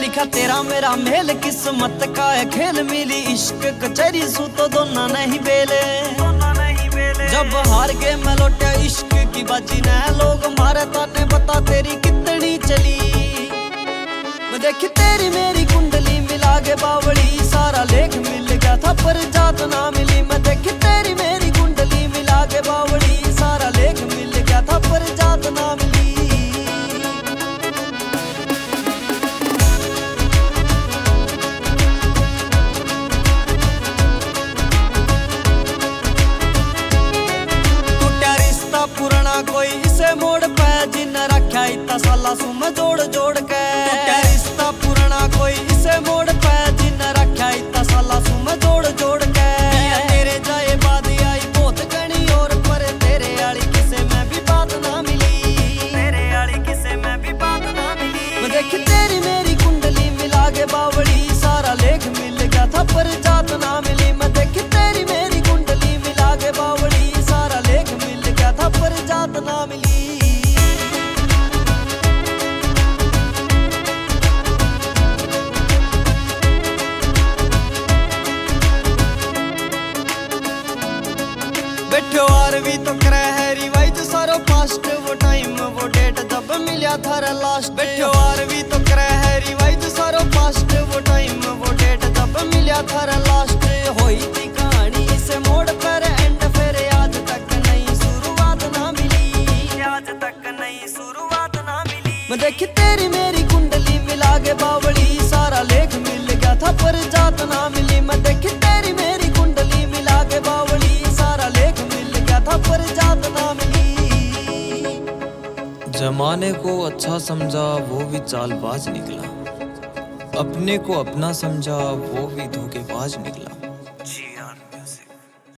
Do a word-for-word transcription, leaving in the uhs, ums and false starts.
लिखा तेरा मेरा मेल, किस्मत का है खेल, मिली इश्क कचहरी सू तो दोनों नहीं बेले। जब हार गए मैं लौटा इश्क की बाजी ने, लोग मारे ताने बता तेरी कितनी चली। मैं देखी तेरी मेरी कुंडली मिला के बावड़ी, सारा लेख मिल गया था पर जात ना मिली। मैं देखी तेरी मेरी कुंडली मिला के बावड़ी, सारा लेख मिल गया था पर जात ना मिली। पुराना कोई इसे मोड़ पे, जिन रखा इतना साला सू मैं जोड़ जोड़ के। रिश्ता पुराना कोई इसे मोड़ पे, जिन रखा इतना साला सू मैं जोड़ जोड़ के। तेरे जाए बाद आई बहुत घनी और पर, तेरे आली किसे में भी बात ना मिली। तेरे आली किसे में भी बात ना मिली। मैं देख तेरी मेरी कुंडली मिला के बावड़ी, सारा लेख मिल गया था पर जात ना मिली। मैं देख तेरी मेरी कुंडली मिला के बावड़ी, सारा लेख मिल गया था पर जात ना मिली। बैठो यार भी तो करे है रिवाइज सारो पास्ट, वो टाइम वो डेट जब मिला था लास्ट। बैठो यार भी तो करे है रिवाइज सारो पास्ट, वो टाइम वो डेट जब मिला था लास्ट। होई थी कहानी इस मोड़ पर एंड, फिर आज तक नई शुरुआत ना मिली। आज तक नई शुरुआत ना मिली। मैं देखी तेरी मेरी कुंडली मिला के बावड़ी, सारा लेख मिल गया था पर जात ना मिली। मैं देखी तेरी मेरी कुंडली मिला के बावड़ी, सारा लेख मिल गया था पर जात ना मिली। जमाने को अच्छा समझा वो भी चालबाज निकला, अपने को अपना समझा वो भी धोखेबाज निकला।